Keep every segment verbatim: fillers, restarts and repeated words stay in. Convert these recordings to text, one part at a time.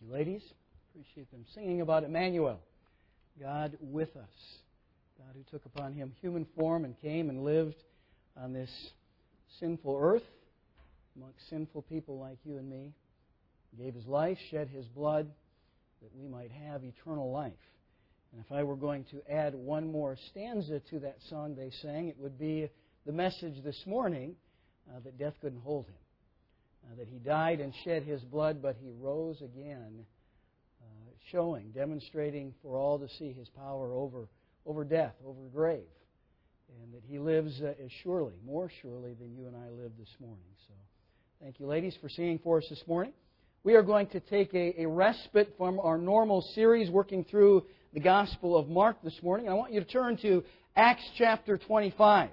you, ladies. Appreciate them singing about Emmanuel, God with us. God who took upon Him human form and came and lived on this sinful earth amongst sinful people like you and me. He gave His life, shed His blood, that we might have eternal life. And if I were going to add one more stanza to that song they sang, it would be the message this morning uh, that death couldn't hold Him. Uh, that He died and shed His blood, but He rose again, uh, showing, demonstrating for all to see His power over, over death, over grave. And that He lives uh, as surely, more surely than you and I live this morning. So thank you, ladies, for singing for us this morning. We are going to take a, a respite from our normal series working through the Gospel of Mark this morning. I want you to turn to Acts chapter twenty-five.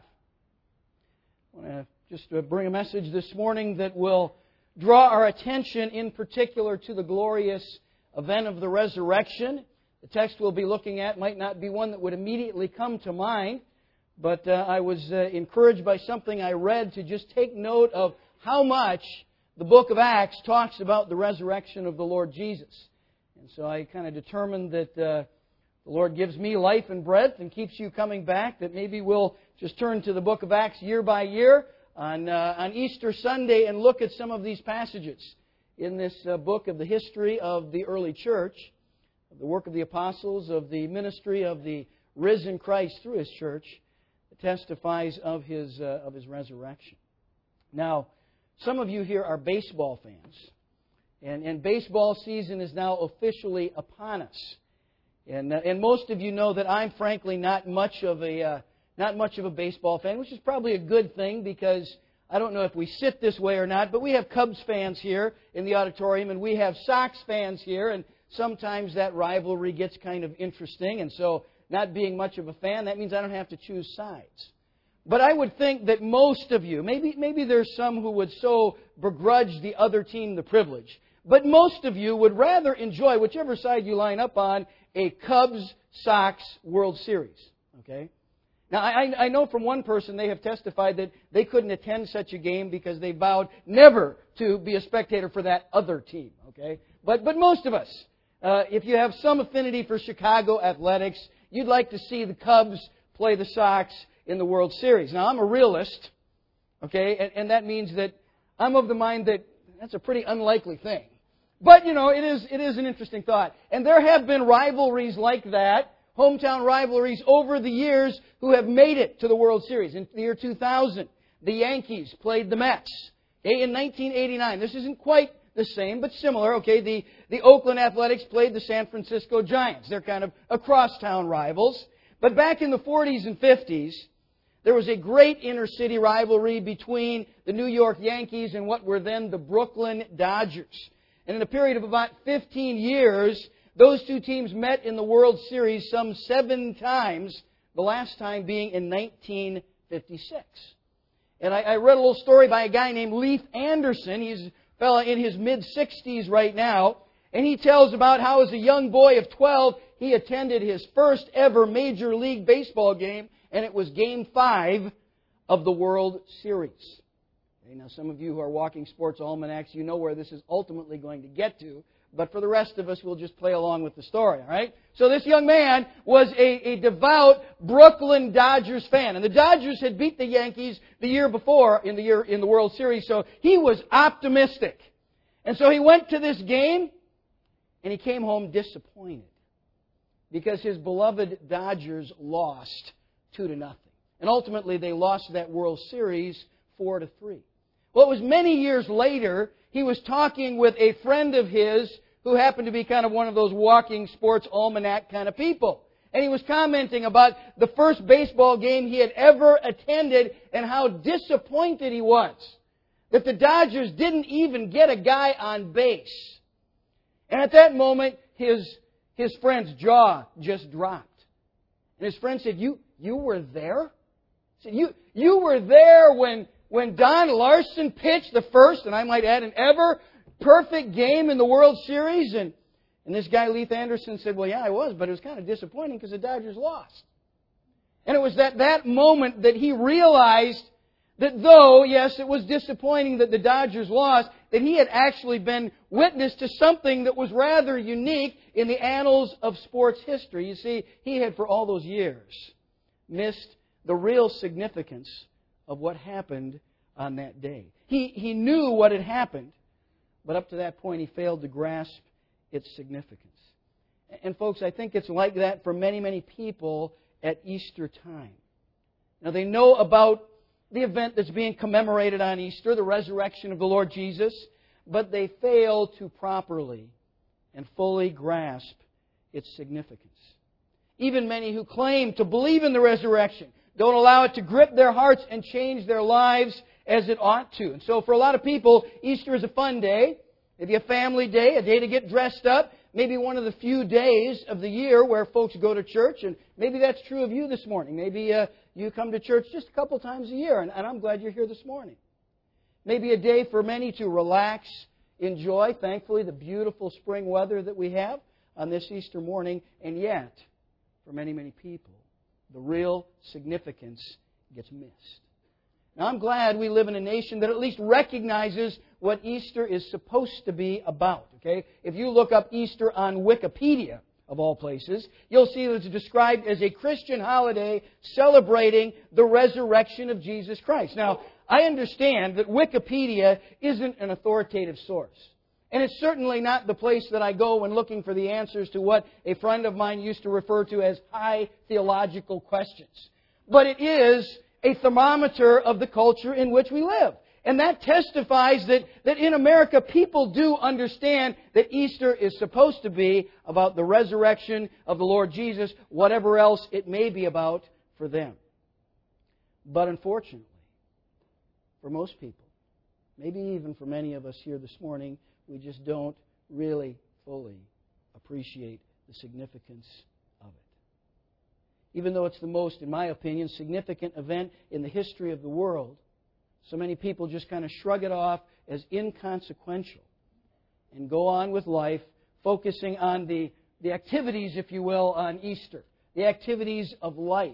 I want to just uh, bring a message this morning that will draw our attention in particular to the glorious event of the resurrection. The text we'll be looking at might not be one that would immediately come to mind, but uh, I was uh, encouraged by something I read to just take note of how much the book of Acts talks about the resurrection of the Lord Jesus. And so I kind of determined that uh, the Lord gives me life and breath and keeps you coming back, that maybe we'll just turn to the book of Acts year by year on, uh, on Easter Sunday and look at some of these passages in this uh, book of the history of the early church, of the work of the apostles, of the ministry of the risen Christ through His church, that testifies of His, uh, of His resurrection. Now, some of you here are baseball fans, and, and baseball season is now officially upon us. And, uh, and most of you know that I'm frankly not much of a uh, not much of a baseball fan, which is probably a good thing because I don't know if we sit this way or not, but we have Cubs fans here in the auditorium, and we have Sox fans here, and sometimes that rivalry gets kind of interesting. And so, not being much of a fan, that means I don't have to choose sides. But I would think that most of you, maybe maybe there's some who would so begrudge the other team the privilege, but most of you would rather enjoy, whichever side you line up on, a Cubs-Sox World Series. Okay? Now, I, I know from one person they have testified that they couldn't attend such a game because they vowed never to be a spectator for that other team. Okay? But, but most of us, uh, if you have some affinity for Chicago athletics, you'd like to see the Cubs play the Sox in the World Series. Now, I'm a realist, okay, and, and that means that I'm of the mind that that's a pretty unlikely thing. But, you know, it is it is an interesting thought. And there have been rivalries like that, hometown rivalries over the years who have made it to the World Series. In the year two thousand, the Yankees played the Mets. Okay, in nineteen eighty-nine, this isn't quite the same, but similar. Okay, the, the Oakland Athletics played the San Francisco Giants. They're kind of across-town rivals. But back in the forties and fifties, there was a great inner-city rivalry between the New York Yankees and what were then the Brooklyn Dodgers. And in a period of about fifteen years, those two teams met in the World Series some seven times, the last time being in nineteen fifty-six. And I, I read a little story by a guy named Leif Anderson. He's a fellow in his mid-sixties right now. And he tells about how as a young boy of twelve, he attended his first ever Major League Baseball game, and it was Game five of the World Series. Okay, now, some of you who are walking sports almanacs, you know where this is ultimately going to get to. But for the rest of us, we'll just play along with the story, all right? So this young man was a, a devout Brooklyn Dodgers fan. And the Dodgers had beat the Yankees the year before in the year in the World Series, so he was optimistic. And so he went to this game, and he came home disappointed because his beloved Dodgers lost two to nothing. And ultimately, they lost that World Series four to three. Well, it was many years later, he was talking with a friend of his who happened to be kind of one of those walking sports almanac kind of people. And he was commenting about the first baseball game he had ever attended and how disappointed he was that the Dodgers didn't even get a guy on base. And at that moment, his, his friend's jaw just dropped. And his friend said, you, you were there? He said, you, you were there when, when Don Larson pitched the first, and I might add, an ever perfect game in the World Series? And, and this guy, Leif Anderson, said, well, yeah, I was, but it was kind of disappointing because the Dodgers lost. And it was at that moment that he realized that though, yes, it was disappointing that the Dodgers lost, that he had actually been witness to something that was rather unique in the annals of sports history. You see, he had for all those years missed the real significance of what happened on that day. He, he knew what had happened, but up to that point he failed to grasp its significance. And folks, I think it's like that for many, many people at Easter time. Now they know about the event that's being commemorated on Easter, the resurrection of the Lord Jesus, but they fail to properly and fully grasp its significance. Even many who claim to believe in the resurrection don't allow it to grip their hearts and change their lives as it ought to. And so for a lot of people, Easter is a fun day, maybe a family day, a day to get dressed up, maybe one of the few days of the year where folks go to church. And maybe that's true of you this morning. Maybe uh, you come to church just a couple times a year, and, and I'm glad you're here this morning. Maybe a day for many to relax, enjoy, thankfully, the beautiful spring weather that we have on this Easter morning. And yet, for many, many people, the real significance gets missed. Now, I'm glad we live in a nation that at least recognizes what Easter is supposed to be about. Okay? If you look up Easter on Wikipedia, of all places, you'll see that it's described as a Christian holiday celebrating the resurrection of Jesus Christ. Now, I understand that Wikipedia isn't an authoritative source. And it's certainly not the place that I go when looking for the answers to what a friend of mine used to refer to as high theological questions. But it is a thermometer of the culture in which we live. And that testifies that, that in America, people do understand that Easter is supposed to be about the resurrection of the Lord Jesus, whatever else it may be about for them. But unfortunately, for most people, maybe even for many of us here this morning, we just don't really fully appreciate the significance of it. Even though it's the most, in my opinion, significant event in the history of the world, so many people just kind of shrug it off as inconsequential and go on with life, focusing on the, the activities, if you will, on Easter, the activities of life,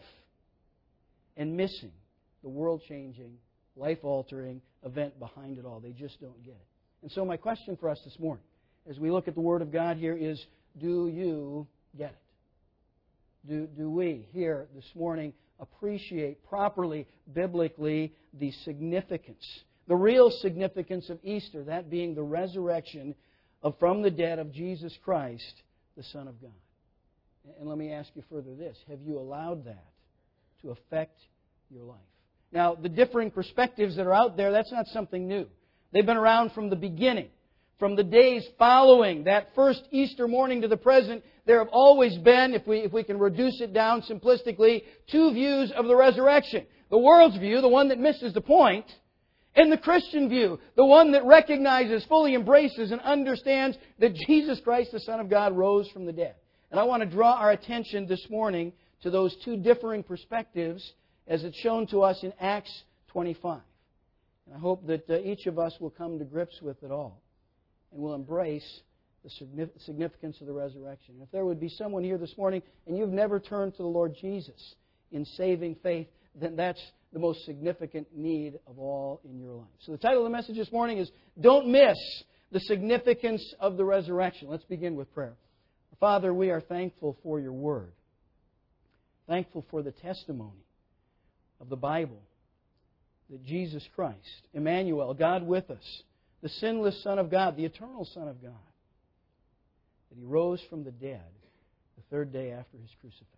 and missing the world-changing, life-altering event behind it all. They just don't get it. And so my question for us this morning, as we look at the Word of God here, is, do you get it? Do, do we here this morning appreciate properly, biblically, the significance, the real significance of Easter, that being the resurrection of from the dead of Jesus Christ, the Son of God? And let me ask you further this. Have you allowed that to affect your life? Now, the differing perspectives that are out there, that's not something new. They've been around from the beginning. From the days following that first Easter morning to the present, there have always been, if we, if we can reduce it down simplistically, two views of the resurrection. The world's view, the one that misses the point, and the Christian view, the one that recognizes, fully embraces, and understands that Jesus Christ, the Son of God, rose from the dead. And I want to draw our attention this morning to those two differing perspectives as it's shown to us in Acts twenty-five. And I hope that uh, each of us will come to grips with it all and will embrace the significance of the resurrection. If there would be someone here this morning and you've never turned to the Lord Jesus in saving faith, then that's the most significant need of all in your life. So the title of the message this morning is, Don't Miss the Significance of the Resurrection. Let's begin with prayer. Father, we are thankful for your Word. Thankful for the testimony of the Bible that Jesus Christ, Emmanuel, God with us, the sinless Son of God, the eternal Son of God, that He rose from the dead the third day after His crucifixion.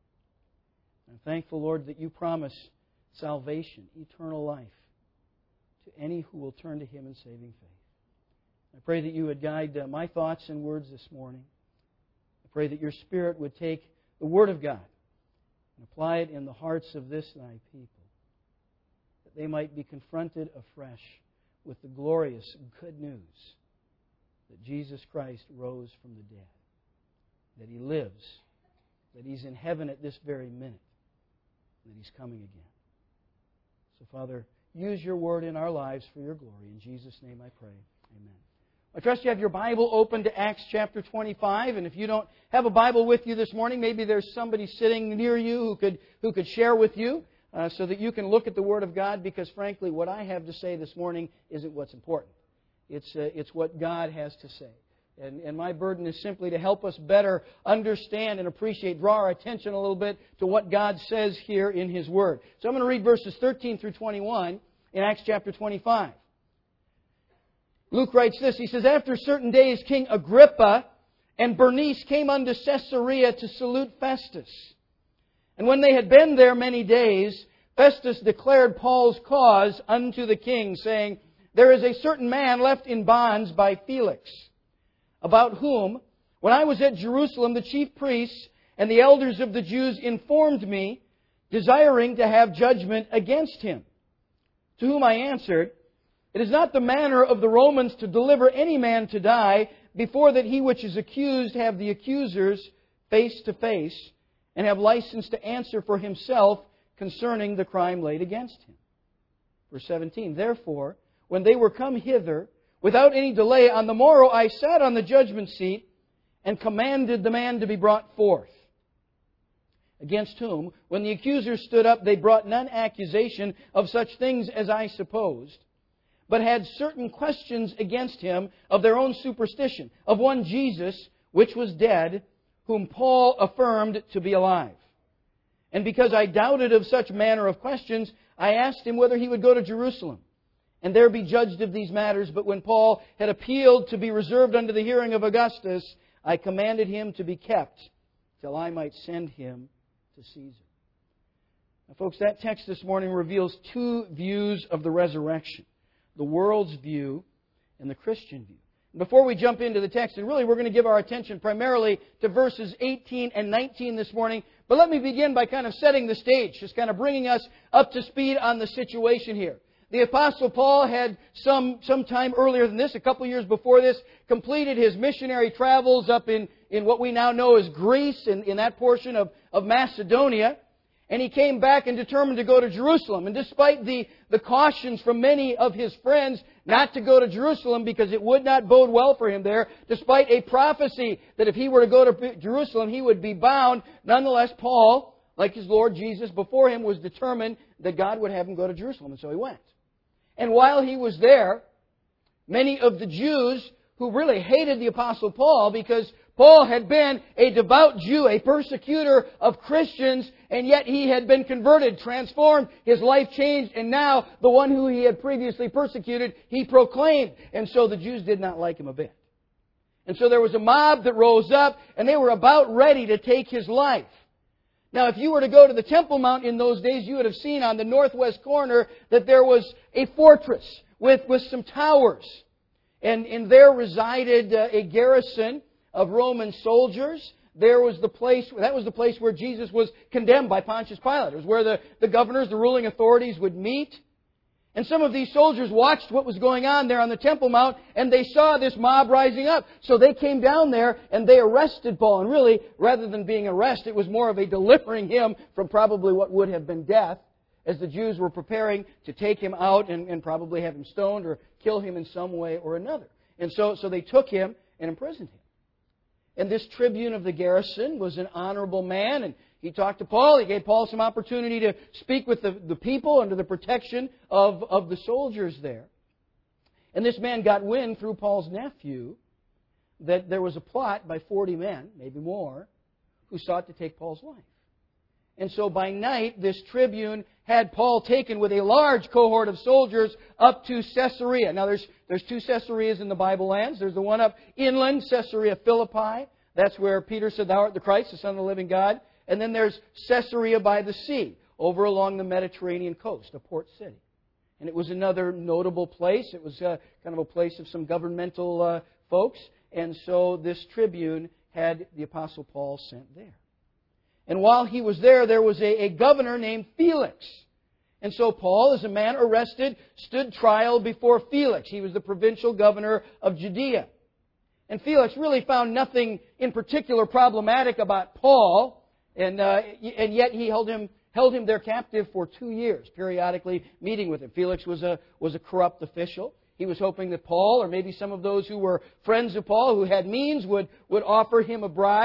I'm thankful, Lord, that you promise salvation, eternal life, to any who will turn to Him in saving faith. I pray that you would guide uh, my thoughts and words this morning. I pray that your Spirit would take the Word of God and apply it in the hearts of this thy people, that they might be confronted afresh with the glorious good news that Jesus Christ rose from the dead, that He lives, that He's in heaven at this very minute, and that He's coming again. So, Father, use your Word in our lives for your glory. In Jesus' name I pray. Amen. I trust you have your Bible open to Acts chapter twenty-five, and if you don't have a Bible with you this morning, maybe there's somebody sitting near you who could, who could share with you. Uh, so that you can look at the Word of God, because frankly, what I have to say this morning isn't what's important. It's, uh, it's what God has to say. And, and my burden is simply to help us better understand and appreciate, draw our attention a little bit to what God says here in His Word. So I'm going to read verses thirteen through twenty-one in Acts chapter twenty-five. Luke writes this. He says, "After certain days, King Agrippa and Bernice came unto Caesarea to salute Festus. And when they had been there many days, Festus declared Paul's cause unto the king, saying, There is a certain man left in bonds by Felix, about whom, when I was at Jerusalem, the chief priests and the elders of the Jews informed me, desiring to have judgment against him. To whom I answered, It is not the manner of the Romans to deliver any man to die, before that he which is accused have the accusers face to face, and have license to answer for himself concerning the crime laid against him." Verse seventeen, "Therefore, when they were come hither, without any delay, on the morrow I sat on the judgment seat, and commanded the man to be brought forth. Against whom, when the accusers stood up, they brought none accusation of such things as I supposed, but had certain questions against him of their own superstition, of one Jesus, which was dead, whom Paul affirmed to be alive. And because I doubted of such manner of questions, I asked him whether he would go to Jerusalem, and there be judged of these matters. But when Paul had appealed to be reserved unto the hearing of Augustus, I commanded him to be kept, till I might send him to Caesar." Now, folks, that text this morning reveals two views of the resurrection: the world's view and the Christian view. Before we jump into the text, and really we're going to give our attention primarily to verses eighteen and nineteen this morning, but let me begin by kind of setting the stage, just kind of bringing us up to speed on the situation here. The Apostle Paul had some, some time earlier than this, a couple years before this, completed his missionary travels up in, in what we now know as Greece, in, in that portion of, of Macedonia. And he came back and determined to go to Jerusalem. And despite the, the cautions from many of his friends not to go to Jerusalem because it would not bode well for him there, despite a prophecy that if he were to go to Jerusalem he would be bound, nonetheless Paul, like his Lord Jesus before him, was determined that God would have him go to Jerusalem. And so he went. And while he was there, many of the Jews who really hated the Apostle Paul because Paul had been a devout Jew, a persecutor of Christians, and yet he had been converted, transformed, his life changed, and now the one who he had previously persecuted, he proclaimed. And so the Jews did not like him a bit. And so there was a mob that rose up, and they were about ready to take his life. Now, if you were to go to the Temple Mount in those days, you would have seen on the northwest corner that there was a fortress with, with some towers. And, and there resided uh, a garrison of Roman soldiers. There was the place, that was the place where Jesus was condemned by Pontius Pilate. It was where the, the governors, the ruling authorities would meet. And some of these soldiers watched what was going on there on the Temple Mount, and they saw this mob rising up. So they came down there and they arrested Paul. And really, rather than being arrested, it was more of a delivering him from probably what would have been death, as the Jews were preparing to take him out and, and probably have him stoned or kill him in some way or another. And so, so they took him and imprisoned him. And this tribune of the garrison was an honorable man, and he talked to Paul. He gave Paul some opportunity to speak with the, the people under the protection of, of the soldiers there. And this man got wind through Paul's nephew that there was a plot by forty men, maybe more, who sought to take Paul's life. And so by night, this tribune had Paul taken with a large cohort of soldiers up to Caesarea. Now, there's there's two Caesareas in the Bible lands. There's the one up inland, Caesarea Philippi. That's where Peter said, "Thou art the Christ, the Son of the living God." And then there's Caesarea by the sea, over along the Mediterranean coast, a port city. And it was another notable place. It was uh, kind of a place of some governmental uh, folks. And so this tribune had the Apostle Paul sent there. And while he was there, there was a, a governor named Felix. And so Paul, as a man arrested, stood trial before Felix. He was the provincial governor of Judea. And Felix really found nothing in particular problematic about Paul, and uh, and yet he held him held him there captive for two years, periodically meeting with him. Felix was a was a corrupt official. He was hoping that Paul, or maybe some of those who were friends of Paul, who had means, would would offer him a bribe.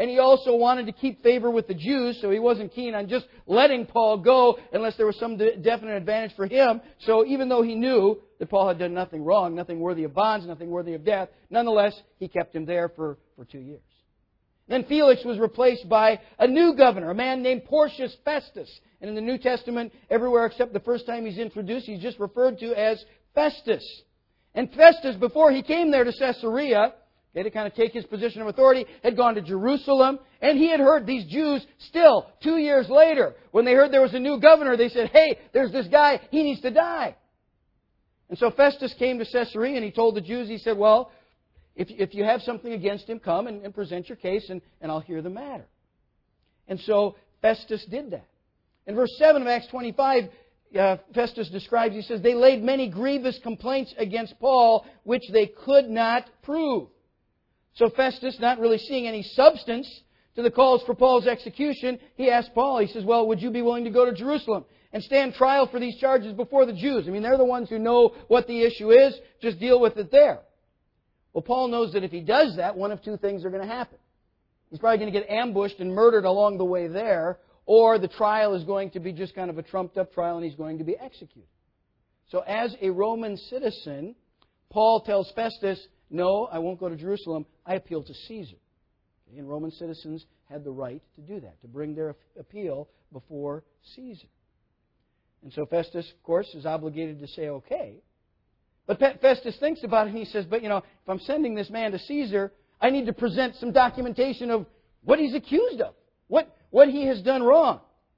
and he also wanted to keep favor with the Jews, so he wasn't keen on just letting Paul go unless there was some de- definite advantage for him. So even though he knew that Paul had done nothing wrong, nothing worthy of bonds, nothing worthy of death, nonetheless, he kept him there for, for two years. Then Felix was replaced by a new governor, a man named Porcius Festus. And in the New Testament, everywhere except the first time he's introduced, he's just referred to as Festus. And Festus, before he came there to Caesarea, okay, to kind of take his position of authority, had gone to Jerusalem. And he had heard these Jews still, two years later, when they heard there was a new governor, they said, hey, there's this guy, he needs to die. And so Festus came to Caesarea and he told the Jews, he said, well, If, if you have something against him, come and, and present your case and, and I'll hear the matter. And so Festus did that. In verse seven of Acts twenty-five, uh, Festus describes, he says, they laid many grievous complaints against Paul, which they could not prove. So Festus, not really seeing any substance to the calls for Paul's execution, he asked Paul, he says, well, would you be willing to go to Jerusalem and stand trial for these charges before the Jews? I mean, they're the ones who know what the issue is. Just deal with it there. Well, Paul knows that if he does that, one of two things are going to happen. He's probably going to get ambushed and murdered along the way there, or the trial is going to be just kind of a trumped-up trial and he's going to be executed. So as a Roman citizen, Paul tells Festus, no, I won't go to Jerusalem. I appeal to Caesar. And Roman citizens had the right to do that, to bring their appeal before Caesar. And so Festus, of course, is obligated to say okay. But Festus thinks about it and he says, but you know, if I'm sending this man to Caesar, I need to present some documentation of what he's accused of, what, what he has done wrong.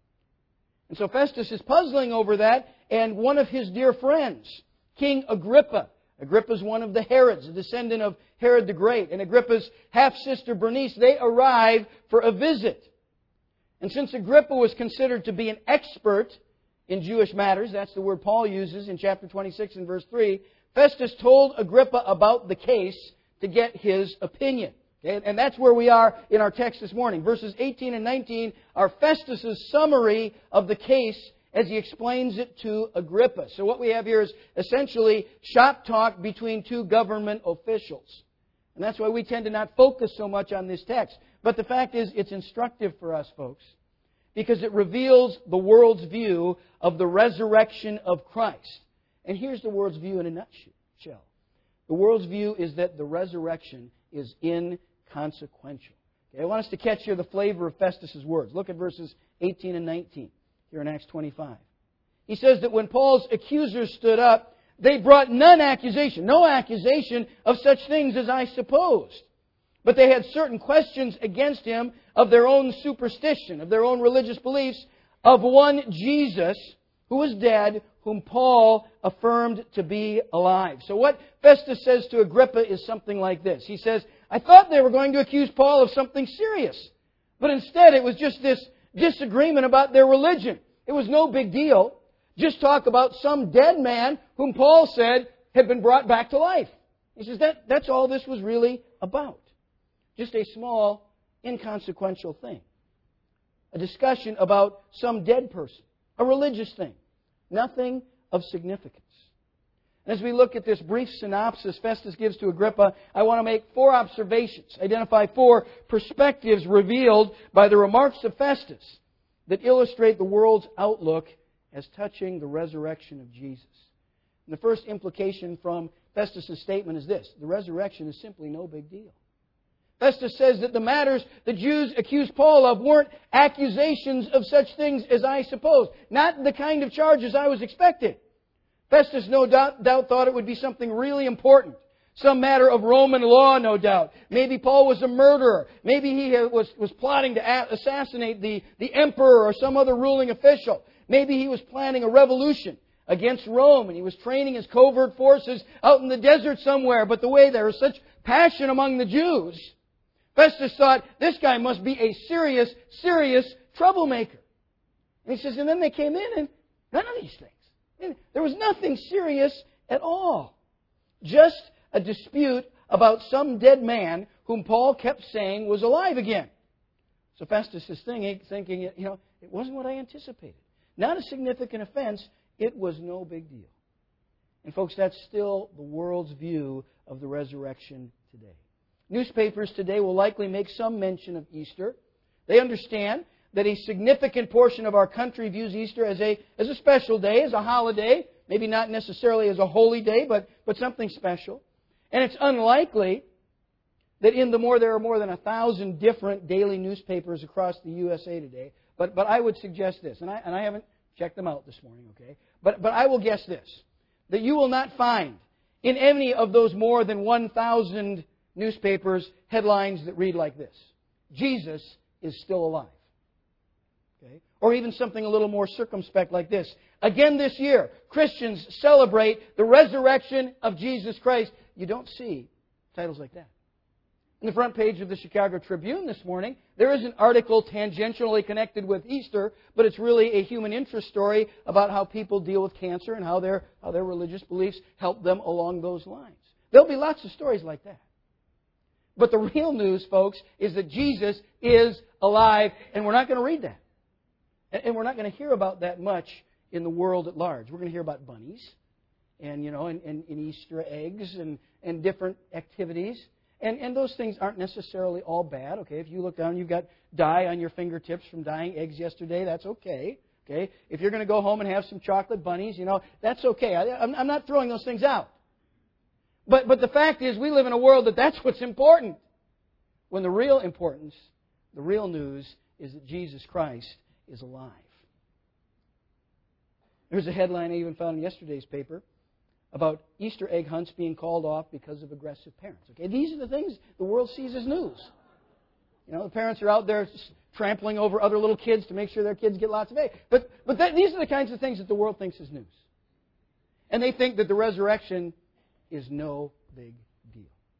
And so Festus is puzzling over that, and one of his dear friends, King Agrippa, Agrippa's one of the Herods, a descendant of Herod the Great, and Agrippa's half-sister Bernice, they arrive for a visit. And since Agrippa was considered to be an expert in Jewish matters, that's the word Paul uses in chapter twenty-six and verse three, Festus told Agrippa about the case to get his opinion. Okay? And that's where we are in our text this morning. Verses eighteen and nineteen are Festus' summary of the case as he explains it to Agrippa. So what we have here is essentially shop talk between two government officials. And that's why we tend to not focus so much on this text. But the fact is, it's instructive for us, folks, because it reveals the world's view of the resurrection of Christ. And here's the world's view in a nutshell. The world's view is that the resurrection is inconsequential. Okay, I want us to catch here the flavor of Festus' words. Look at verses eighteen and nineteen here in Acts twenty-five. He says that when Paul's accusers stood up, they brought none accusation, no accusation of such things as I supposed. But they had certain questions against him of their own superstition, of their own religious beliefs, of one Jesus who was dead, whom Paul affirmed to be alive. So what Festus says to Agrippa is something like this. He says, I thought they were going to accuse Paul of something serious. But instead it was just this disagreement about their religion. It was no big deal. Just talk about some dead man whom Paul said had been brought back to life. He says that, that's all this was really about. Just a small, inconsequential thing. A discussion about some dead person. A religious thing. Nothing of significance. As we look at this brief synopsis Festus gives to Agrippa, I want to make four observations, identify four perspectives revealed by the remarks of Festus that illustrate the world's outlook as touching the resurrection of Jesus. And the first implication from Festus' statement is this: the resurrection is simply no big deal. Festus says that the matters the Jews accused Paul of weren't accusations of such things as I supposed. Not the kind of charges I was expecting. Festus no doubt, doubt thought it would be something really important. Some matter of Roman law, no doubt. Maybe Paul was a murderer. Maybe he was, was plotting to assassinate the, the emperor or some other ruling official. Maybe he was planning a revolution against Rome and he was training his covert forces out in the desert somewhere. But the way there was such passion among the Jews, Festus thought, this guy must be a serious, serious troublemaker. And he says, and then they came in and none of these things. There was nothing serious at all. Just a dispute about some dead man whom Paul kept saying was alive again. So Festus is thinking, you know, it wasn't what I anticipated. Not a significant offense. It was no big deal. And folks, that's still the world's view of the resurrection today. Newspapers today will likely make some mention of Easter. They understand that a significant portion of our country views Easter as a, as a special day, as a holiday, maybe not necessarily as a holy day, but, but something special. And it's unlikely that in the more, there are more than a thousand different daily newspapers across the U S A today. But, but I would suggest this, and I, and I haven't checked them out this morning, okay? But, but I will guess this, that you will not find in any of those more than one thousand newspapers headlines that read like this: Jesus is still alive. Okay? Or even something a little more circumspect like this: again this year, Christians celebrate the resurrection of Jesus Christ. You don't see titles like that. In the front page of the Chicago Tribune this morning, there is an article tangentially connected with Easter, but it's really a human interest story about how people deal with cancer and how their, how their religious beliefs help them along those lines. There'll be lots of stories like that. But the real news, folks, is that Jesus is alive, and we're not going to read that. And we're not going to hear about that much in the world at large. We're going to hear about bunnies and, you know, and, and, and Easter eggs and, and different activities. And, and those things aren't necessarily all bad. Okay, if you look down, you've got dye on your fingertips from dyeing eggs yesterday. That's okay. Okay, if you're going to go home and have some chocolate bunnies, you know, that's okay. I, I'm, I'm not throwing those things out. But but the fact is, we live in a world that that's what's important. When the real importance, the real news, is that Jesus Christ is alive. There's a headline I even found in yesterday's paper about Easter egg hunts being called off because of aggressive parents. Okay, these are the things the world sees as news. You know, the parents are out there trampling over other little kids to make sure their kids get lots of eggs. But but that, these are the kinds of things that the world thinks is news. And they think that the resurrection is no big deal.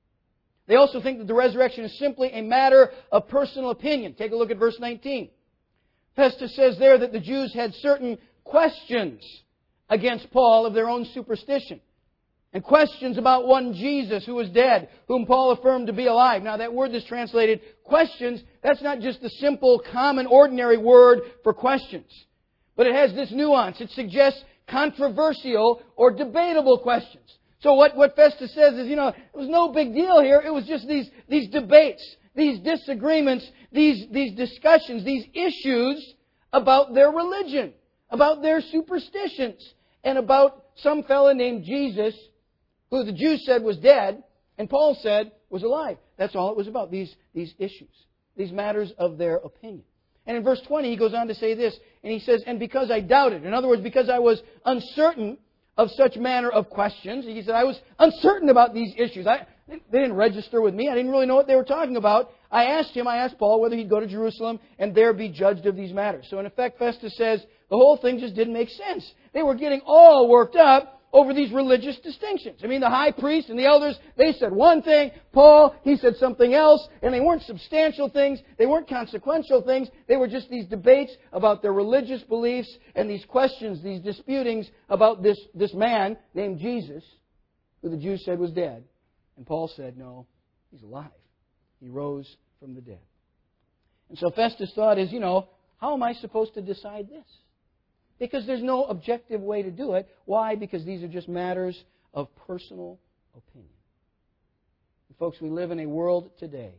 They also think that the resurrection is simply a matter of personal opinion. Take a look at verse nineteen. Festus says there that the Jews had certain questions against Paul of their own superstition. And questions about one Jesus who was dead, whom Paul affirmed to be alive. Now that word that's translated questions, that's not just the simple, common, ordinary word for questions. But it has this nuance. It suggests controversial or debatable questions. So what, what Festus says is, you know, it was no big deal here. It was just these, these debates, these disagreements, these, these discussions, these issues about their religion, about their superstitions, and about some fella named Jesus who the Jews said was dead, and Paul said was alive. That's all it was about, these, these issues, these matters of their opinion. And in verse twenty, he goes on to say this, and he says, and because I doubted, in other words, because I was uncertain of such manner of questions, he said, I was uncertain about these issues. I, they didn't register with me. I didn't really know what they were talking about. I asked him, I asked Paul whether he'd go to Jerusalem and there be judged of these matters. So in effect, Festus says, the whole thing just didn't make sense. They were getting all worked up over these religious distinctions. I mean, the high priest and the elders, they said one thing. Paul, he said something else. And they weren't substantial things. They weren't consequential things. They were just these debates about their religious beliefs and these questions, these disputings about this, this man named Jesus, who the Jews said was dead. And Paul said, no, he's alive. He rose from the dead. And so Festus' thought is, you know, how am I supposed to decide this? Because there's no objective way to do it. Why? Because these are just matters of personal opinion. And folks, we live in a world today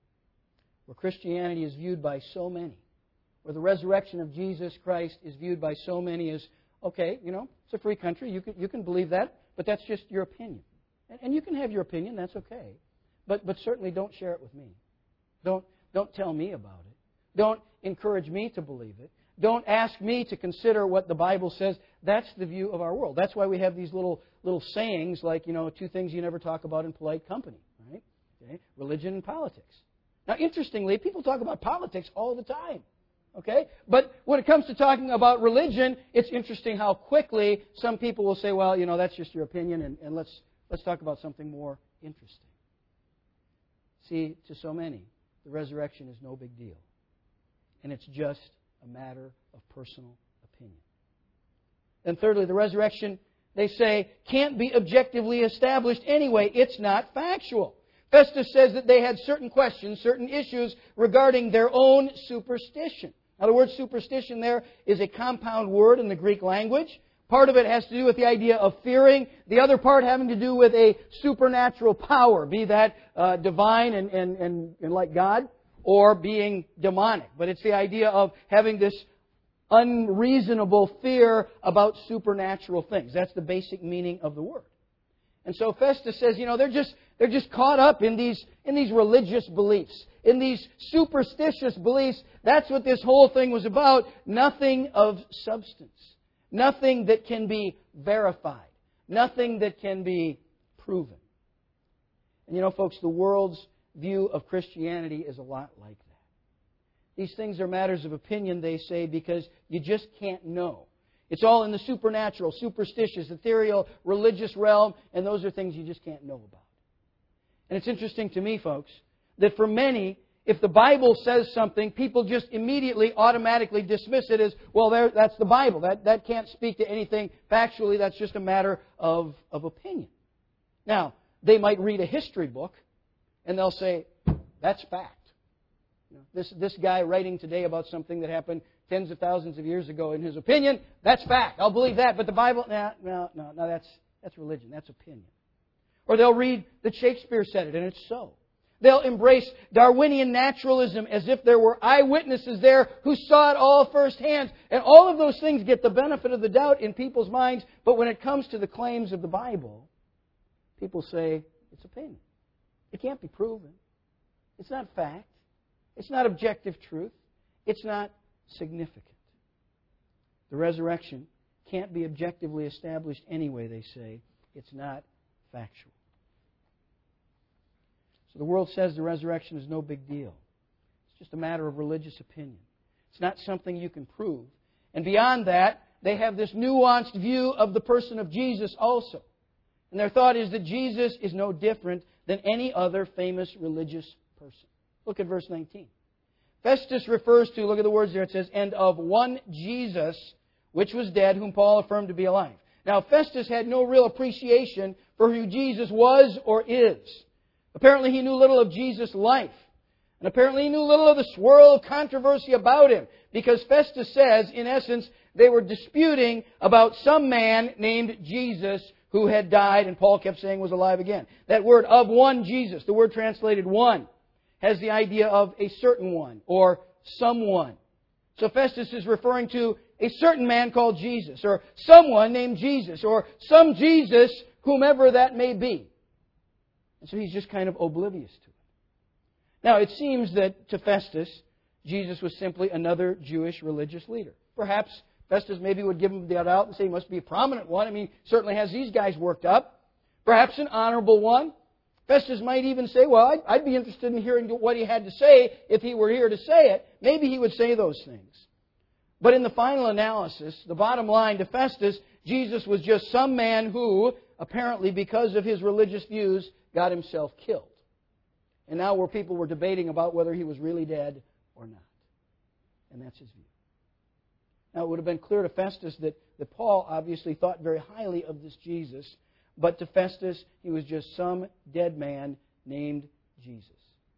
where Christianity is viewed by so many, where the resurrection of Jesus Christ is viewed by so many as, okay, you know, it's a free country, you can, you can believe that, but that's just your opinion. And, and you can have your opinion, that's okay. But, but certainly don't share it with me. Don't, don't tell me about it. Don't encourage me to believe it. Don't ask me to consider what the Bible says. That's the view of our world. That's why we have these little little sayings like, you know, two things you never talk about in polite company, right? Okay? Religion and politics. Now, interestingly, people talk about politics all the time, okay? But when it comes to talking about religion, it's interesting how quickly some people will say, well, you know, that's just your opinion, and, and let's let's talk about something more interesting. See, to so many, the resurrection is no big deal. And it's just a matter of personal opinion. And thirdly, the resurrection, they say, can't be objectively established anyway. It's not factual. Festus says that they had certain questions, certain issues regarding their own superstition. Now, the word superstition there is a compound word in the Greek language, Part of it has to do with the idea of fearing. The other part having to do with a supernatural power, be that uh, divine and, and, and, and like God, or being demonic. But it's the idea of having this unreasonable fear about supernatural things. That's the basic meaning of the word. And so Festus says, you know, they're just they're just caught up in these in these religious beliefs, in these superstitious beliefs. That's what this whole thing was about. Nothing of substance. Nothing that can be verified. Nothing that can be proven. And you know, folks, the world's view of Christianity is a lot like that. These things are matters of opinion, they say, because you just can't know. It's all in the supernatural, superstitious, ethereal, religious realm, and those are things you just can't know about. And it's interesting to me, folks, that for many, if the Bible says something, people just immediately, automatically dismiss it as, well, there, that's the Bible. That, that can't speak to anything factually. That's just a matter of, of opinion. Now, they might read a history book, and they'll say, that's fact. You know, this, this guy writing today about something that happened tens of thousands of years ago, in his opinion, that's fact. I'll believe that. But the Bible, no, no, no, no, that's, that's religion. That's opinion. Or they'll read that Shakespeare said it, and it's so. They'll embrace Darwinian naturalism as if there were eyewitnesses there who saw it all firsthand. And all of those things get the benefit of the doubt in people's minds. But when it comes to the claims of the Bible, people say it's opinion. It can't be proven. It's not fact. It's not objective truth. It's not significant. The resurrection can't be objectively established anyway, they say. It's not factual. So the world says the resurrection is no big deal. It's just a matter of religious opinion. It's not something you can prove. And beyond that, they have this nuanced view of the person of Jesus also. And their thought is that Jesus is no different than any other famous religious person. Look at verse nineteen. Festus refers to, look at the words there, it says, and of one Jesus, which was dead, whom Paul affirmed to be alive. Now, Festus had no real appreciation for who Jesus was or is. Apparently, he knew little of Jesus' life. And apparently, he knew little of the swirl of controversy about him. Because Festus says, in essence, they were disputing about some man named Jesus who had died, and Paul kept saying was alive again. That word, of one Jesus, the word translated one, has the idea of a certain one or someone. So Festus is referring to a certain man called Jesus, or someone named Jesus, or some Jesus, whomever that may be. And so he's just kind of oblivious to it. Now, it seems that to Festus, Jesus was simply another Jewish religious leader. Perhaps Festus maybe would give him the doubt and say he must be a prominent one. I mean, certainly has these guys worked up. Perhaps an honorable one. Festus might even say, well, I'd, I'd be interested in hearing what he had to say if he were here to say it. Maybe he would say those things. But in the final analysis, the bottom line to Festus, Jesus was just some man who, apparently because of his religious views, got himself killed. And now where people were debating about whether he was really dead or not. And that's his view. Now, it would have been clear to Festus that, that Paul obviously thought very highly of this Jesus. But to Festus, he was just some dead man named Jesus.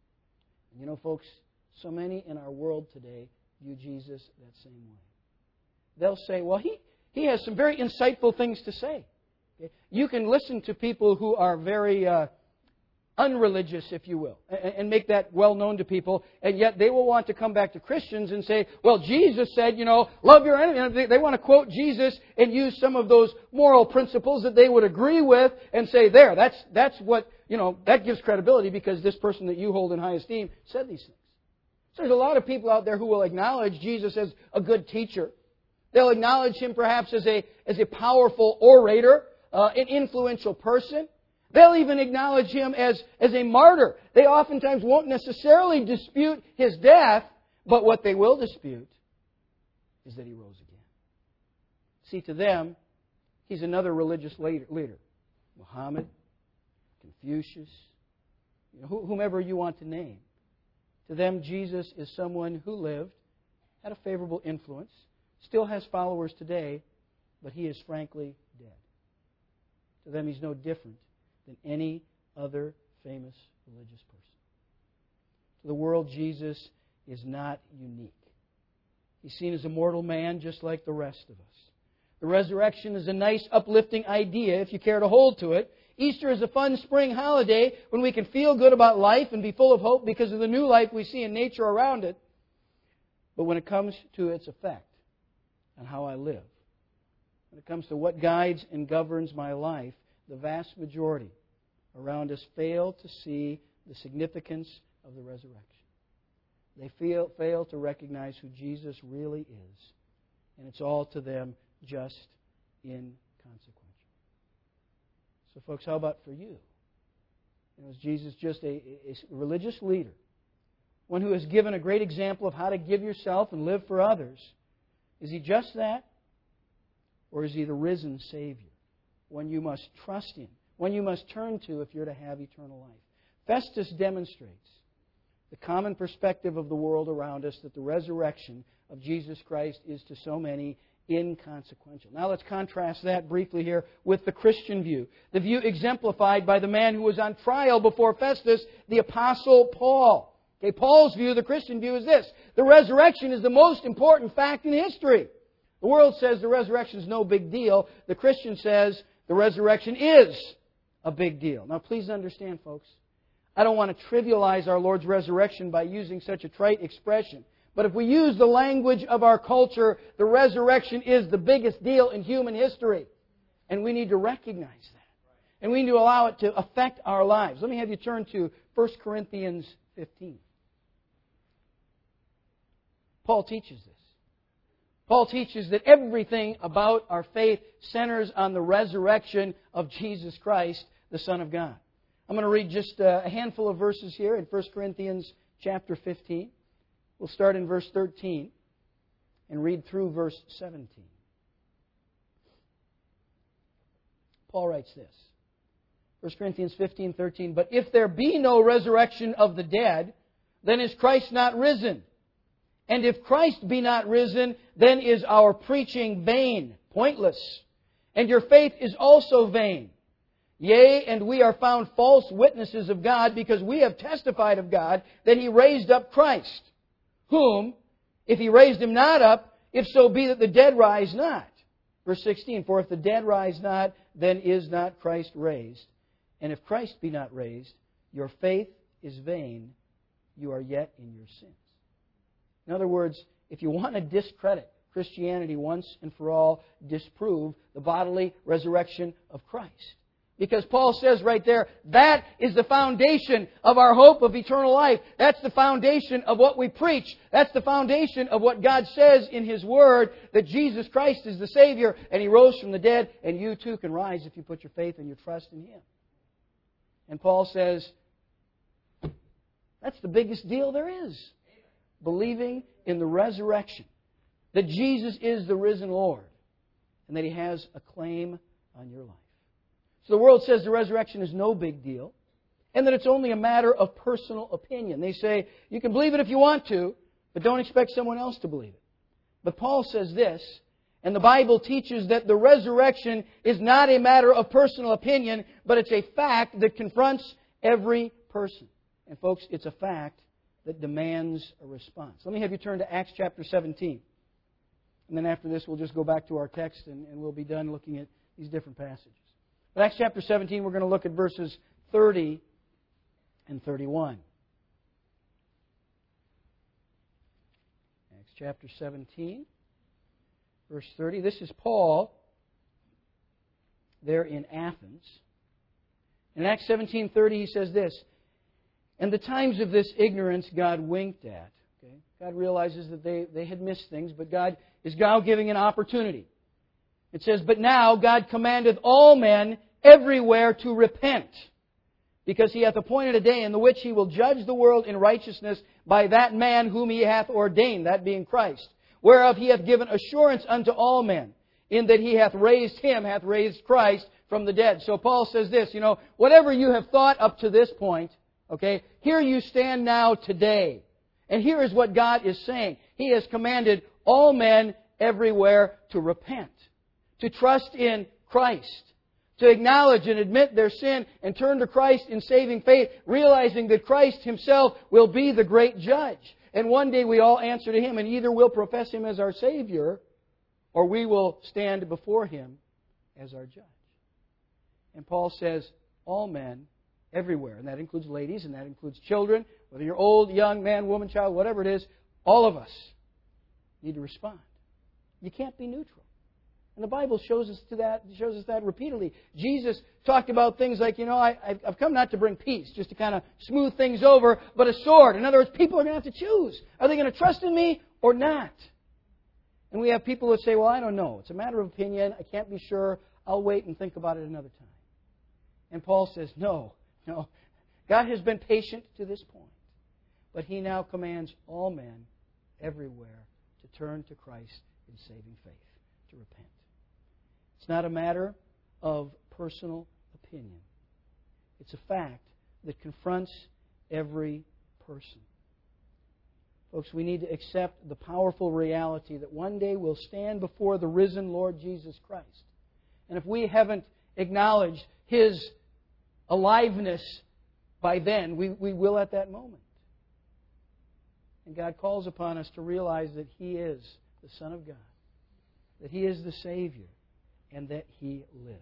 And you know, folks, so many in our world today view Jesus that same way. They'll say, well, he, he has some very insightful things to say. Okay? You can listen to people who are very uh, unreligious, if you will, and, and make that well known to people, and yet they will want to come back to Christians and say, well, Jesus said, you know, love your enemy. They, they want to quote Jesus and use some of those moral principles that they would agree with and say, there, that's, that's what, you know, that gives credibility because this person that you hold in high esteem said these things. So there's a lot of people out there who will acknowledge Jesus as a good teacher. They'll acknowledge Him perhaps as a, as a powerful orator, uh, an influential person. They'll even acknowledge Him as, as a martyr. They oftentimes won't necessarily dispute His death, but what they will dispute is that He rose again. See, to them, He's another religious leader. Muhammad, Confucius, you know, whomever you want to name. To them, Jesus is someone who lived, had a favorable influence, still has followers today, but He is frankly dead. To them, He's no different than any other famous religious person. To the world, Jesus is not unique. He's seen as a mortal man just like the rest of us. The resurrection is a nice, uplifting idea if you care to hold to it. Easter is a fun spring holiday when we can feel good about life and be full of hope because of the new life we see in nature around it. But when it comes to its effect on how I live, when it comes to what guides and governs my life, the vast majority around us fail to see the significance of the resurrection. They fail, fail to recognize who Jesus really is. And it's all to them just inconsequential. So, folks, how about for you? You know, is Jesus just a, a religious leader? One who has given a great example of how to give yourself and live for others. Is He just that? Or is He the risen Savior? One you must trust in. One you must turn to if you're to have eternal life. Festus demonstrates the common perspective of the world around us that the resurrection of Jesus Christ is to so many inconsequential. Now let's contrast that briefly here with the Christian view. The view exemplified by the man who was on trial before Festus, the Apostle Paul. Okay, Paul's view, the Christian view, is this. The resurrection is the most important fact in history. The world says the resurrection is no big deal. The Christian says the resurrection is a big deal. Now please understand, folks, I don't want to trivialize our Lord's resurrection by using such a trite expression. But if we use the language of our culture, the resurrection is the biggest deal in human history. And we need to recognize that. And we need to allow it to affect our lives. Let me have you turn to First Corinthians fifteen. Paul teaches this. Paul teaches that everything about our faith centers on the resurrection of Jesus Christ, the Son of God. I'm going to read just a handful of verses here in First Corinthians chapter fifteen. We'll start in verse thirteen and read through verse seventeen. Paul writes this. First Corinthians fifteen, thirteen. But if there be no resurrection of the dead, then is Christ not risen? And if Christ be not risen, then is our preaching vain, pointless. And your faith is also vain. Yea, and we are found false witnesses of God, because we have testified of God that He raised up Christ, whom, if He raised Him not up, if so be that the dead rise not. Verse sixteen, for if the dead rise not, then is not Christ raised. And if Christ be not raised, your faith is vain, you are yet in your sins. In other words, if you want to discredit Christianity once and for all, disprove the bodily resurrection of Christ. Because Paul says right there, that is the foundation of our hope of eternal life. That's the foundation of what we preach. That's the foundation of what God says in His Word, that Jesus Christ is the Savior and He rose from the dead, and you too can rise if you put your faith and your trust in Him. And Paul says, that's the biggest deal there is. Believing in the resurrection. That Jesus is the risen Lord. And that He has a claim on your life. So the world says the resurrection is no big deal. And that it's only a matter of personal opinion. They say, you can believe it if you want to, but don't expect someone else to believe it. But Paul says this, and the Bible teaches that the resurrection is not a matter of personal opinion, but it's a fact that confronts every person. And folks, it's a fact that demands a response. Let me have you turn to Acts chapter seventeen. And then after this, we'll just go back to our text and, and we'll be done looking at these different passages. But Acts chapter seventeen, we're going to look at verses thirty and thirty-one. Acts chapter seventeen, verse thirty. This is Paul there in Athens. In Acts seventeen thirty, he says this, and the times of this ignorance God winked at. Okay? God realizes that they, they had missed things, but God is now giving an opportunity. It says, but now God commandeth all men everywhere to repent, because He hath appointed a day in the which He will judge the world in righteousness by that man whom He hath ordained, that being Christ, whereof He hath given assurance unto all men, in that He hath raised Him, hath raised Christ from the dead. So Paul says this, you know, whatever you have thought up to this point, okay, here you stand now today. And here is what God is saying. He has commanded all men everywhere to repent, to trust in Christ, to acknowledge and admit their sin and turn to Christ in saving faith, realizing that Christ Himself will be the great judge. And one day we all answer to Him, and either we'll profess Him as our Savior or we will stand before Him as our judge. And Paul says, all men, everywhere, and that includes ladies, and that includes children, whether you're old, young, man, woman, child, whatever it is, all of us need to respond. You can't be neutral. And the Bible shows us to that shows us that repeatedly. Jesus talked about things like, you know, I, I've come not to bring peace, just to kind of smooth things over, but a sword. In other words, people are going to have to choose. Are they going to trust in me or not? And we have people that say, well, I don't know. It's a matter of opinion. I can't be sure. I'll wait and think about it another time. And Paul says, no, no. God has been patient to this point. But He now commands all men everywhere to turn to Christ in saving faith, to repent. It's not a matter of personal opinion. It's a fact that confronts every person. Folks, we need to accept the powerful reality that one day we'll stand before the risen Lord Jesus Christ. And if we haven't acknowledged His aliveness by then, we, we will at that moment. And God calls upon us to realize that He is the Son of God, that He is the Savior, and that He lives.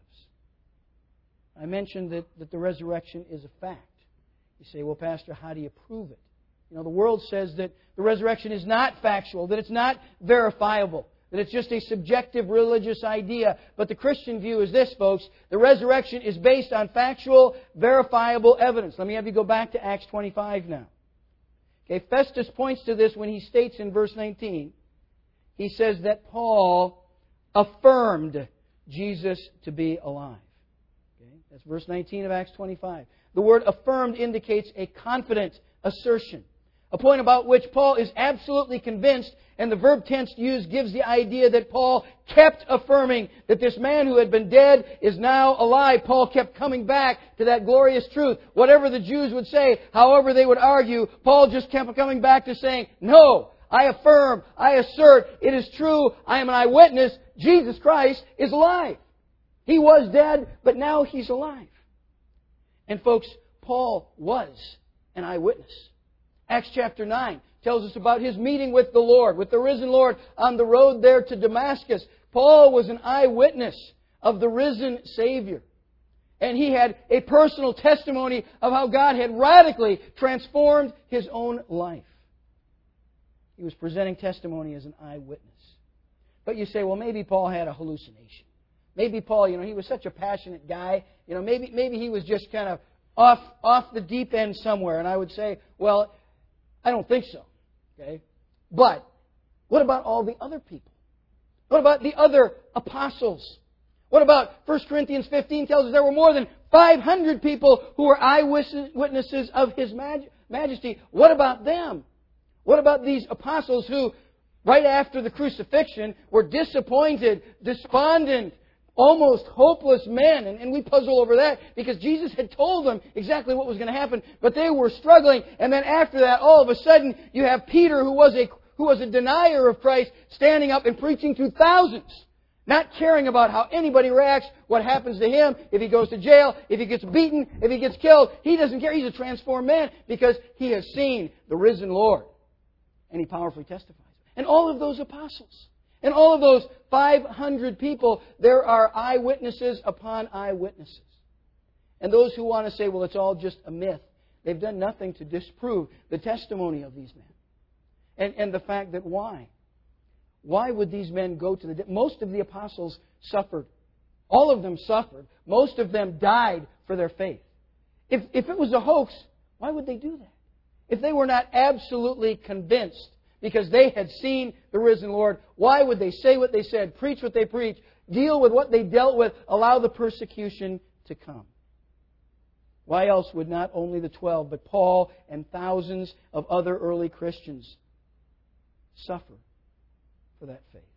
I mentioned that, that the resurrection is a fact. You say, well, Pastor, how do you prove it? You know, the world says that the resurrection is not factual, that it's not verifiable, that it's just a subjective religious idea. But the Christian view is this, folks. The resurrection is based on factual, verifiable evidence. Let me have you go back to Acts twenty-five now. Okay, Festus points to this when he states in verse nineteen, he says that Paul affirmed Jesus to be alive. Okay? That's verse nineteen of Acts twenty-five. The word affirmed indicates a confident assertion, a point about which Paul is absolutely convinced, and the verb tense used gives the idea that Paul kept affirming that this man who had been dead is now alive. Paul kept coming back to that glorious truth. Whatever the Jews would say, however they would argue, Paul just kept coming back to saying, no, I affirm, I assert, it is true, I am an eyewitness, Jesus Christ is alive. He was dead, but now He's alive. And folks, Paul was an eyewitness. Acts chapter nine tells us about his meeting with the Lord, with the risen Lord, on the road there to Damascus. Paul was an eyewitness of the risen Savior. And he had a personal testimony of how God had radically transformed his own life. He was presenting testimony as an eyewitness. But you say, well, maybe Paul had a hallucination. Maybe Paul, you know, he was such a passionate guy. You know, maybe maybe he was just kind of off off the deep end somewhere. And I would say, well, I don't think so. Okay? But what about all the other people? What about the other apostles? What about First Corinthians fifteen tells us there were more than five hundred people who were eyewitnesses of His majesty. What about them? What about these apostles who, right after the crucifixion, were disappointed, despondent, almost hopeless men? And, and we puzzle over that because Jesus had told them exactly what was going to happen, but they were struggling. And then after that, all of a sudden, you have Peter, who was a who was a denier of Christ, standing up and preaching to thousands, not caring about how anybody reacts, what happens to him, if he goes to jail, if he gets beaten, if he gets killed. He doesn't care. He's a transformed man because he has seen the risen Lord. And he powerfully testifies. And all of those apostles, and all of those five hundred people, there are eyewitnesses upon eyewitnesses. And those who want to say, well, it's all just a myth, they've done nothing to disprove the testimony of these men. And, and the fact that why? Why would these men go to the death? Most of the apostles suffered. All of them suffered. Most of them died for their faith. If, if it was a hoax, why would they do that? If they were not absolutely convinced because they had seen the risen Lord, why would they say what they said, preach what they preached, deal with what they dealt with, allow the persecution to come? Why else would not only the twelve, but Paul and thousands of other early Christians suffer for that faith?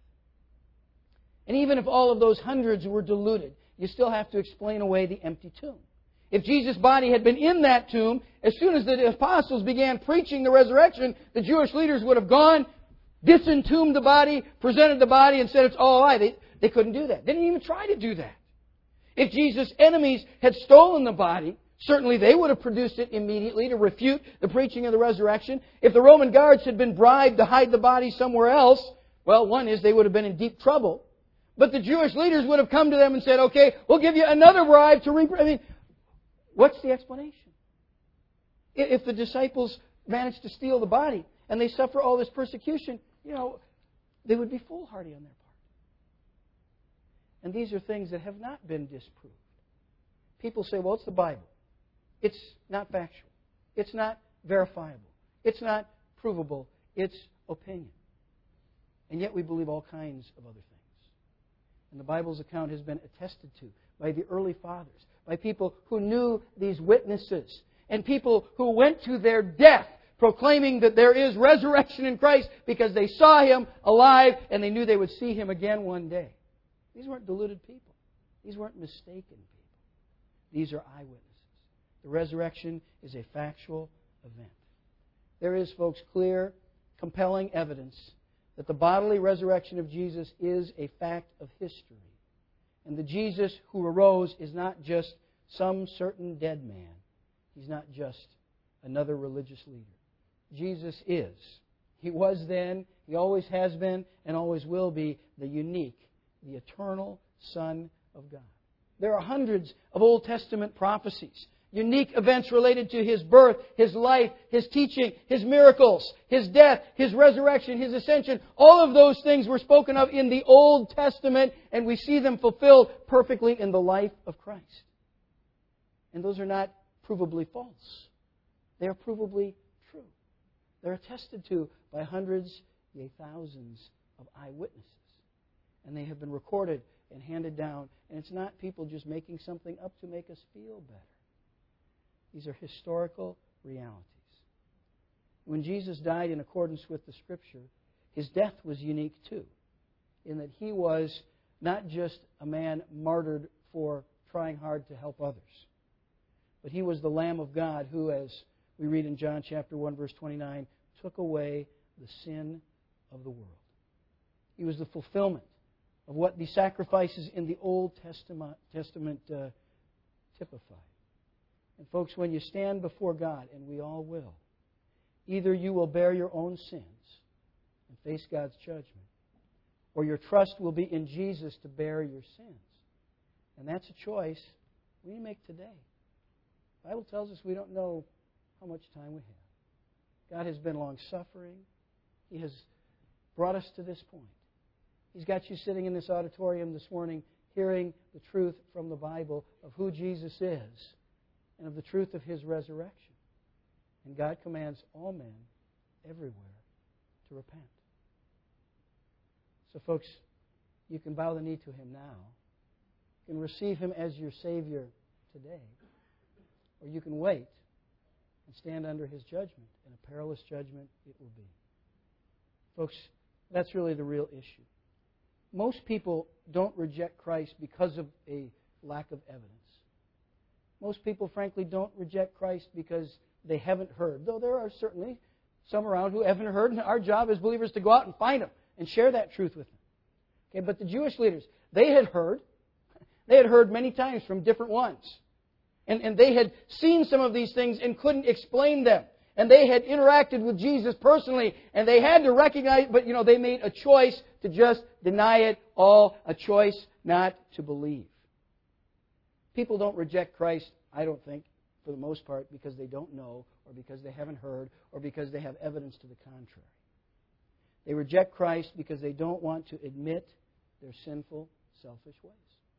And even if all of those hundreds were deluded, you still have to explain away the empty tomb. If Jesus' body had been in that tomb, as soon as the apostles began preaching the resurrection, the Jewish leaders would have gone, disentombed the body, presented the body, and said it's all alive. They, they couldn't do that. They didn't even try to do that. If Jesus' enemies had stolen the body, certainly they would have produced it immediately to refute the preaching of the resurrection. If the Roman guards had been bribed to hide the body somewhere else, Well, one is they would have been in deep trouble. But the Jewish leaders would have come to them and said, okay, we'll give you another bribe to re... I mean, what's the explanation? If the disciples manage to steal the body and they suffer all this persecution, you know, they would be foolhardy on their part. And these are things that have not been disproved. People say, well, it's the Bible. It's not factual. It's not verifiable. It's not provable. It's opinion. And yet we believe all kinds of other things. And the Bible's account has been attested to by the early fathers, by people who knew these witnesses, and people who went to their death proclaiming that there is resurrection in Christ because they saw Him alive and they knew they would see Him again one day. These weren't deluded people. These weren't mistaken people. These are eyewitnesses. The resurrection is a factual event. There is, folks, clear, compelling evidence that the bodily resurrection of Jesus is a fact of history. And the Jesus who arose is not just some certain dead man. He's not just another religious leader. Jesus is. He was then, He always has been, and always will be the unique, the eternal Son of God. There are hundreds of Old Testament prophecies, unique events related to His birth, His life, His teaching, His miracles, His death, His resurrection, His ascension. All of those things were spoken of in the Old Testament, and we see them fulfilled perfectly in the life of Christ. And those are not provably false. They are provably true. They're attested to by hundreds, yea, thousands of eyewitnesses. And they have been recorded and handed down. And it's not people just making something up to make us feel better. These are historical realities. When Jesus died in accordance with the Scripture, His death was unique too, in that He was not just a man martyred for trying hard to help others, but He was the Lamb of God who, as we read in John chapter one, verse twenty-nine, took away the sin of the world. He was the fulfillment of what the sacrifices in the Old Testament, Testament uh, typified. And folks, when you stand before God, and we all will, either you will bear your own sins and face God's judgment, or your trust will be in Jesus to bear your sins. And that's a choice we make today. The Bible tells us we don't know how much time we have. God has been long-suffering. He has brought us to this point. He's got you sitting in this auditorium this morning hearing the truth from the Bible of who Jesus is and of the truth of His resurrection. And God commands all men everywhere to repent. So, folks, you can bow the knee to Him now. You can receive Him as your Savior today. Or you can wait and stand under His judgment, and a perilous judgment it will be. Folks, that's really the real issue. Most people don't reject Christ because of a lack of evidence. Most people, frankly, don't reject Christ because they haven't heard, though there are certainly some around who haven't heard, and our job as believers to go out and find them and share that truth with them. Okay, but the Jewish leaders, they had heard. They had heard many times from different ones. And, and they had seen some of these things and couldn't explain them. And they had interacted with Jesus personally, and they had to recognize, but you know, they made a choice to just deny it all, a choice not to believe. People don't reject Christ, I don't think, for the most part, because they don't know, or because they haven't heard, or because they have evidence to the contrary. They reject Christ because they don't want to admit their sinful, selfish ways.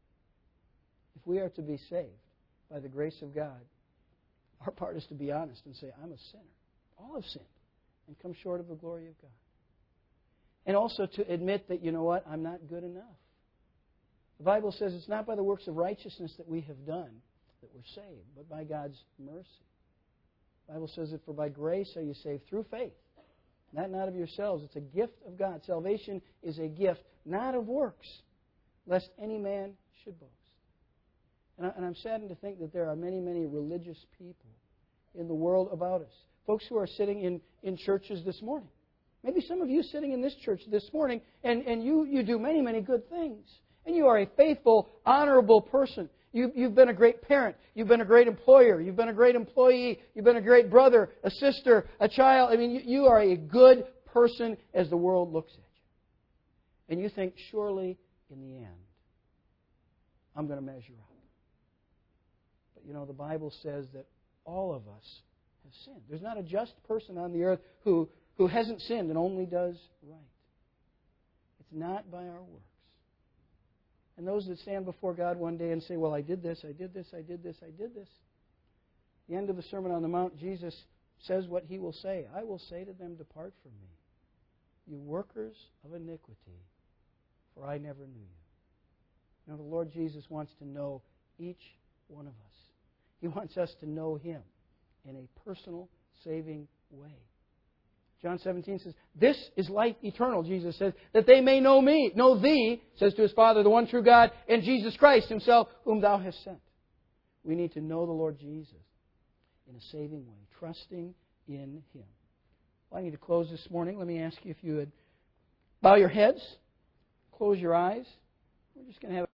If we are to be saved by the grace of God, our part is to be honest and say, I'm a sinner. All have sinned and come short of the glory of God. And also to admit that, you know what, I'm not good enough. The Bible says it's not by the works of righteousness that we have done that we're saved, but by God's mercy. The Bible says that for by grace are you saved through faith. That not of yourselves. It's a gift of God. Salvation is a gift, not of works, lest any man should boast. And, I, and I'm saddened to think that there are many, many religious people in the world about us. Folks who are sitting in, in churches this morning. Maybe some of you sitting in this church this morning, and, and you, you do many, many good things. And you are a faithful, honorable person. You, you've been a great parent. You've been a great employer. You've been a great employee. You've been a great brother, a sister, a child. I mean, you, you are a good person as the world looks at you. And you think, surely, in the end, I'm going to measure up. But you know, the Bible says that all of us have sinned. There's not a just person on the earth who, who hasn't sinned and only does right. It's not by our works. And those that stand before God one day and say, well, I did this, I did this, I did this, I did this. At the end of the Sermon on the Mount, Jesus says what He will say. I will say to them, depart from me, you workers of iniquity, for I never knew you. You know, the Lord Jesus wants to know each one of us. He wants us to know Him in a personal, saving way. John seventeen says, this is life eternal, Jesus says, that they may know me, know Thee, says to His Father, the one true God, and Jesus Christ Himself, whom Thou hast sent. We need to know the Lord Jesus in a saving way, trusting in Him. Well, I need to close this morning. Let me ask you if you would bow your heads, close your eyes. We're just going to have